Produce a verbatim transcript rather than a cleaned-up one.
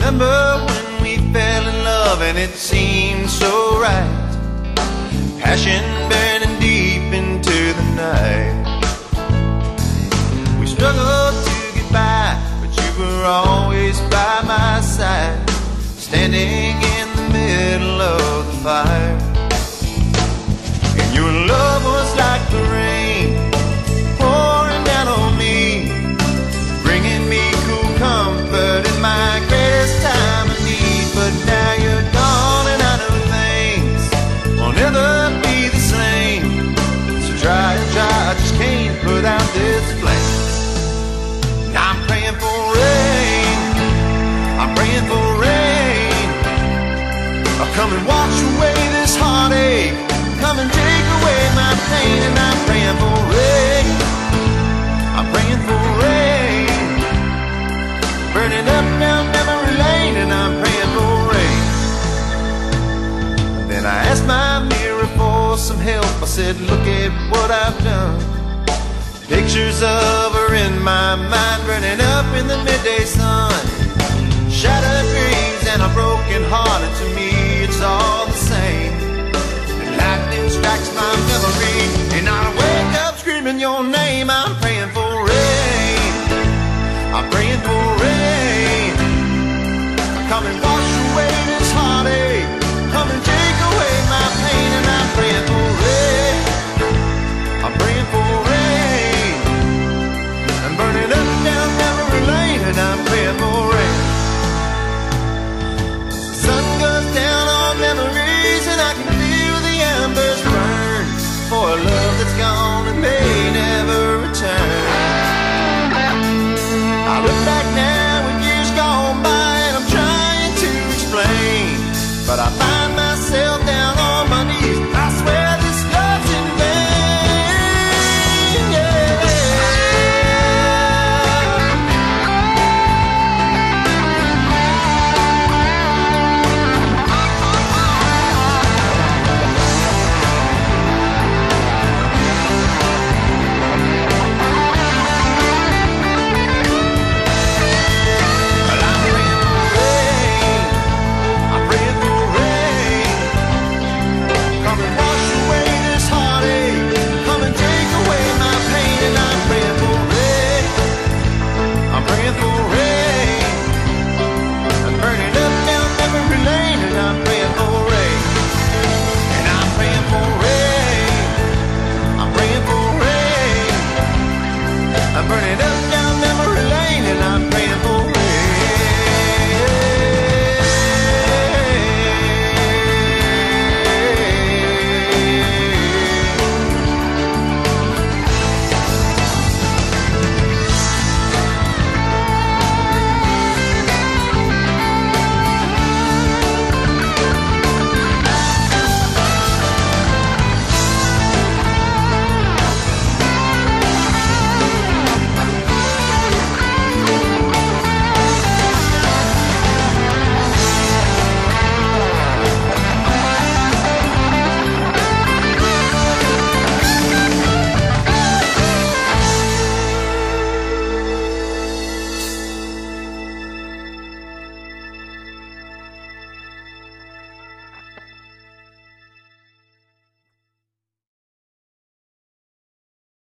remember when we fell in love and it seemed so right. Passion burning deep into the night. We struggled to get by, but you were always by my side, standing in the middle of the fire. And your love was like the rain pouring down on me, bringing me cool comfort in my greatest time of need. But now you're gone and I know things won't ever be the same. So try and try, I just can't put out this flame. Now I'm praying for rain, I'm praying for rain. I'll come and wash away this heartache, come and take away my pain. And I'm praying for rain, I'm praying for rain, burning up down memory lane. And I'm praying for rain. Then I asked my mirror for some help. I said, look at what I've done. Pictures of her in my mind, burning up in the midday sun. Shattered dreams and a broken heart, and to me it's all the same. And lightning strikes my memory